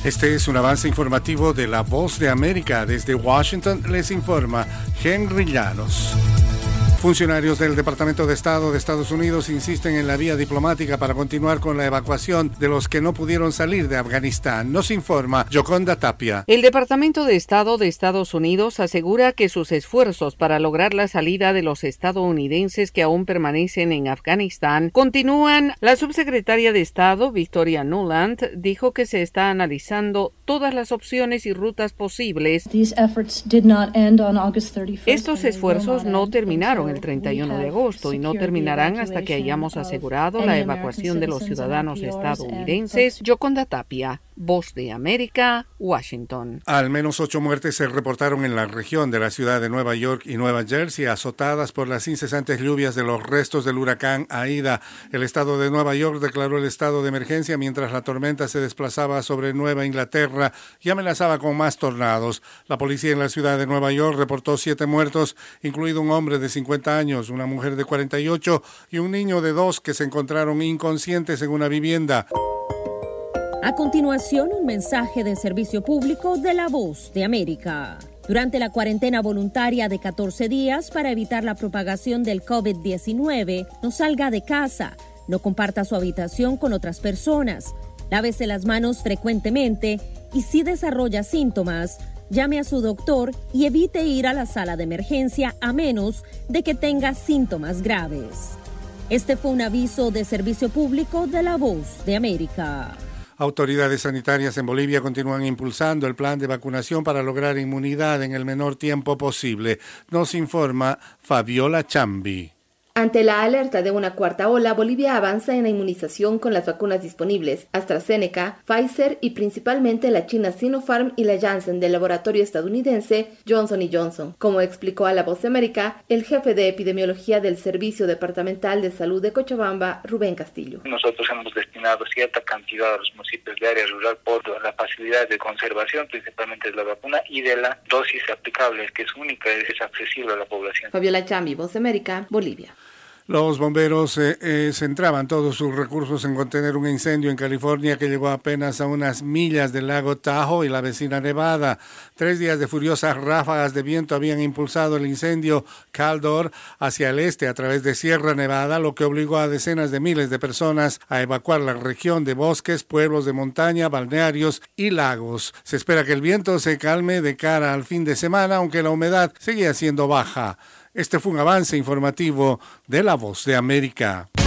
Este es un avance informativo de La Voz de América. Desde Washington les informa Henry Llanos. Funcionarios del Departamento de Estado de Estados Unidos insisten en la vía diplomática para continuar con la evacuación de los que no pudieron salir de Afganistán. Nos informa Yoconda Tapia. El Departamento de Estado de Estados Unidos asegura que sus esfuerzos para lograr la salida de los estadounidenses que aún permanecen en Afganistán continúan. La subsecretaria de Estado, Victoria Nuland, dijo que se está analizando todas las opciones y rutas posibles. Estos esfuerzos no terminaron el 31 de agosto y no terminarán hasta que hayamos asegurado la evacuación de los ciudadanos estadounidenses. Yoconda Tapia, Voz de América, Washington. Al menos 8 muertes se reportaron en la región de la ciudad de Nueva York y Nueva Jersey, azotadas por las incesantes lluvias de los restos del huracán Aida. El estado de Nueva York declaró el estado de emergencia mientras la tormenta se desplazaba sobre Nueva Inglaterra y amenazaba con más tornados. La policía en la ciudad de Nueva York reportó 7 muertos, incluido un hombre de 50 años, una mujer de 48 y un niño de 2 que se encontraron inconscientes en una vivienda. A continuación, un mensaje de servicio público de La Voz de América. Durante la cuarentena voluntaria de 14 días para evitar la propagación del COVID-19, no salga de casa, no comparta su habitación con otras personas, lávese las manos frecuentemente y si desarrolla síntomas, llame a su doctor y evite ir a la sala de emergencia a menos de que tenga síntomas graves. Este fue un aviso de servicio público de La Voz de América. Autoridades sanitarias en Bolivia continúan impulsando el plan de vacunación para lograr inmunidad en el menor tiempo posible. Nos informa Fabiola Chambi. Ante la alerta de una cuarta ola, Bolivia avanza en la inmunización con las vacunas disponibles, AstraZeneca, Pfizer y principalmente la china Sinopharm y la Janssen del laboratorio estadounidense Johnson & Johnson. Como explicó a La Voz de América, el jefe de epidemiología del Servicio Departamental de Salud de Cochabamba, Rubén Castillo. Nosotros hemos destinado cierta cantidad a los municipios de área rural por la facilidad de conservación, principalmente de la vacuna y de la dosis aplicable, que es única y es accesible a la población. Fabiola Chambi, Voz de América, Bolivia. Los bomberos centraban todos sus recursos en contener un incendio en California que llegó apenas a unas millas del lago Tahoe y la vecina Nevada. 3 días de furiosas ráfagas de viento habían impulsado el incendio Caldor hacia el este a través de Sierra Nevada, lo que obligó a decenas de miles de personas a evacuar la región de bosques, pueblos de montaña, balnearios y lagos. Se espera que el viento se calme de cara al fin de semana, aunque la humedad seguía siendo baja. Este fue un avance informativo de La Voz de América.